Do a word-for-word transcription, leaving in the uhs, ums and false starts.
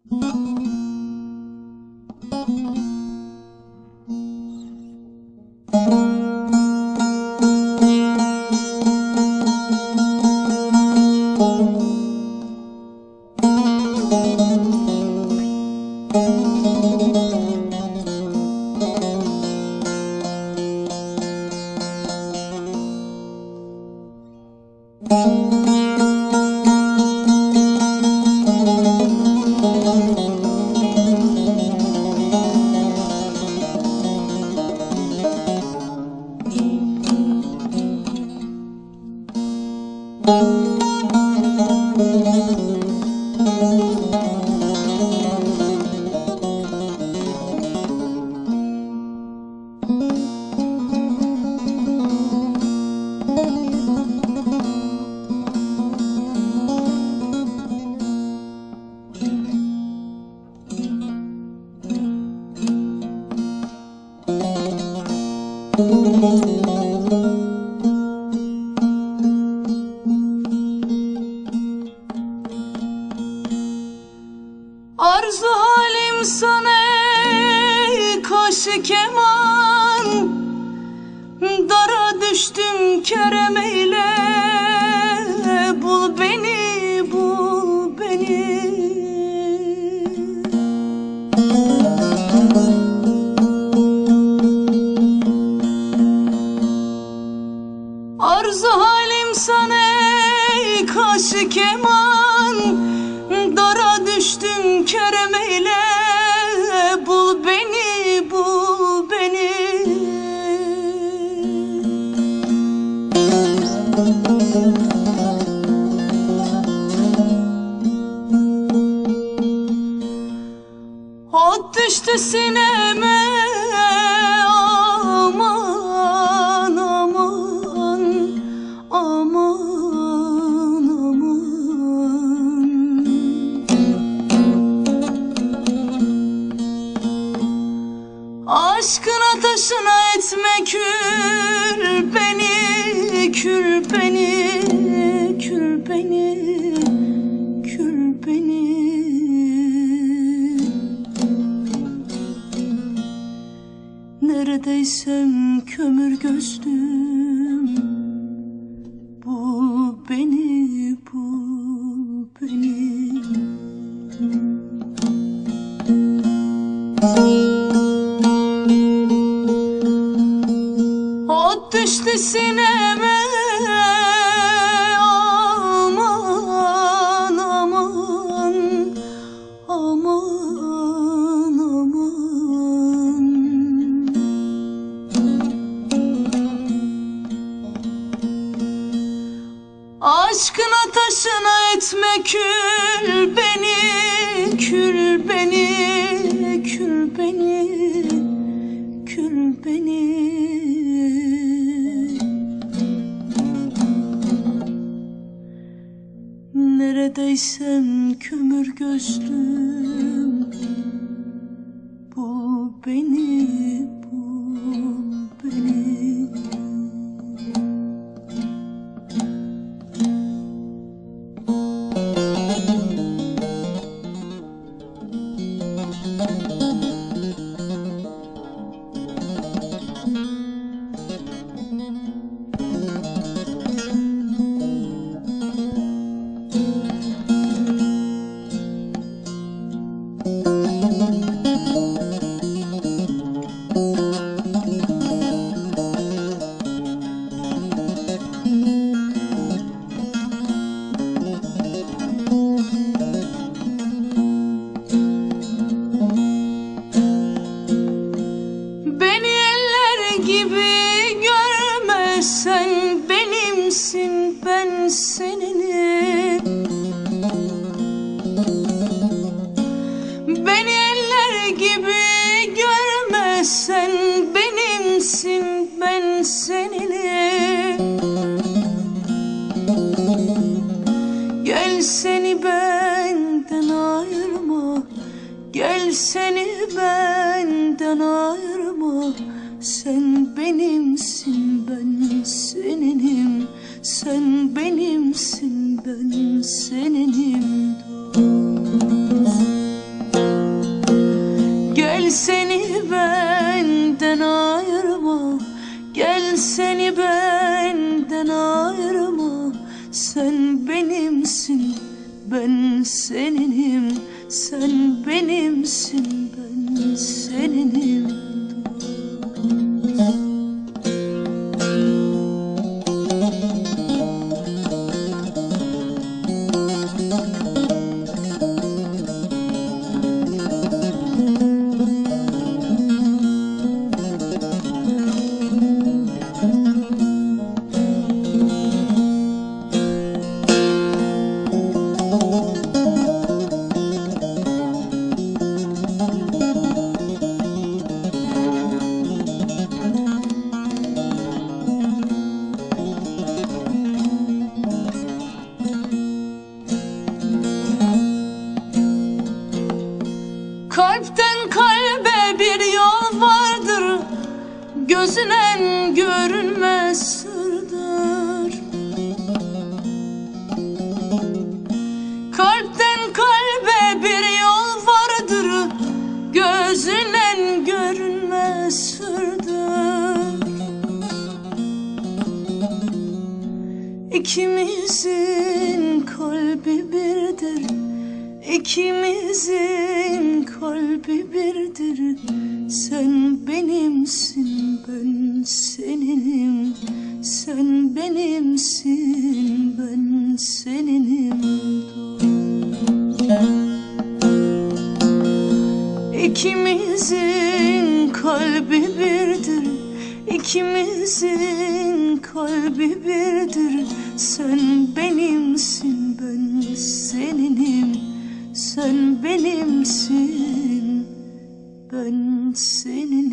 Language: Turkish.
Arzu halim sana ey kaşı keman, dara düştüm kerem eyle, bul beni, bul beni. Arzu halim sana ey kaşı keman, dara düştüm kerem eyle, bul beni, bul beni. Ot düştü sineme, aman aman aman aman. Aşkın ateşine etme kül beni, kül beni, kül beni, kül beni. Neredeysem kömür gözlüm, bul beni, bul beni. Ot düştü sineme, aman aman aman aman. Aşkın ateşine etme kül beni, kül beni, kül beni, kül beni. Neredeysem kömür gözlüm, bul beni, bul beni. Sen benimsin, ben seninim. Beni eller gibi görme, sen benimsin, ben seninim. Gel seni benden ayırma, gel seni benden ayırma. Sen benimsin, ben seninim. Sen benimsin, ben seninim. Dost. ben seninim, sen benimsin, ben seninim. Kalpten kalbe bir yol vardır, gözünen görünmez sırdır. Kalpten kalbe bir yol vardır, gözünen görünmez sırdır. İkimizin kalbi birdir, İkimizin kalbi birdir. Sen benimsin, ben seninim. Sen benimsin, ben seninim. İkimizin kalbi birdir, İkimizin kalbi birdir. Sen benimsin, ben seninim. Sen benimsin, ben senin.